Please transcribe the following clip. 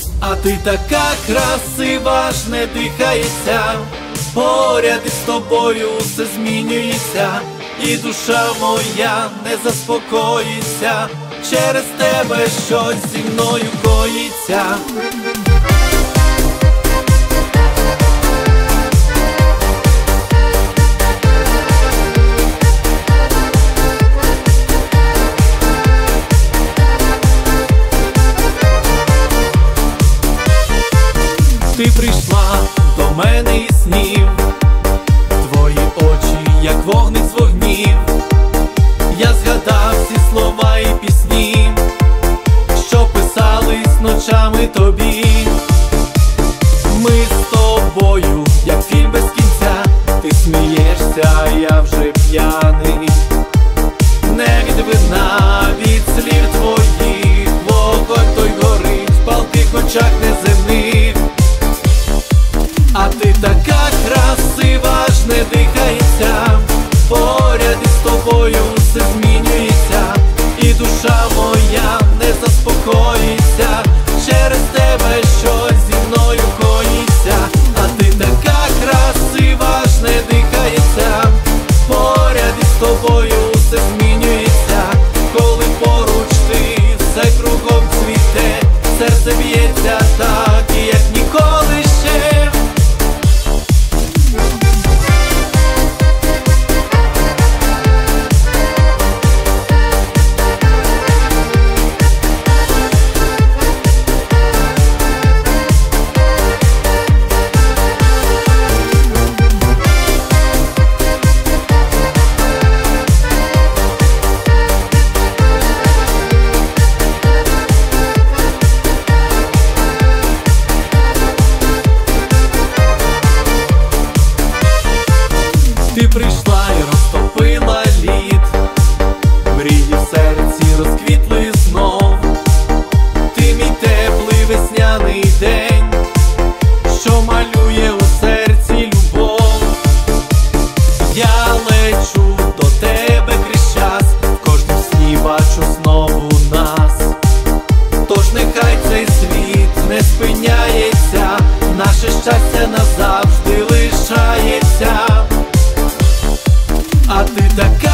А ти така красива, аж не дихається, поряд із тобою все змінюється, і душа моя не заспокоїться, через тебе щось зі мною коїться. Ти прийшла до мене із снів, твої очі, як вогник з вогнів. Я згадав всі слова і пісні, що писались ночами тобі. Ми з тобою, як фільм без кінця, ти смієшся, а я вже п'яний. Не від вина, від слів твоїх, вогонь той горить в палких очах неземних. А ти така красива, аж не дихається, поряд із тобою все змінюється, і душа моя не заспокоїться, через тебе щось зі мною коїться. А ти така красива, аж не дихається, поряд із тобою все змінюється, коли поруч ти, все кругом цвіте, серце б'ється так, як ніколи ще. Ти прийшла і розтопила лід, мрії в серці розквітли знов. Ти мій теплий весняний день, що малює у серці любов. Я лечу до тебе крізь час, в кожнім сні бачу знову нас. Тож нехай цей світ не спиняється, наше щастя назавжди лишається. А ти така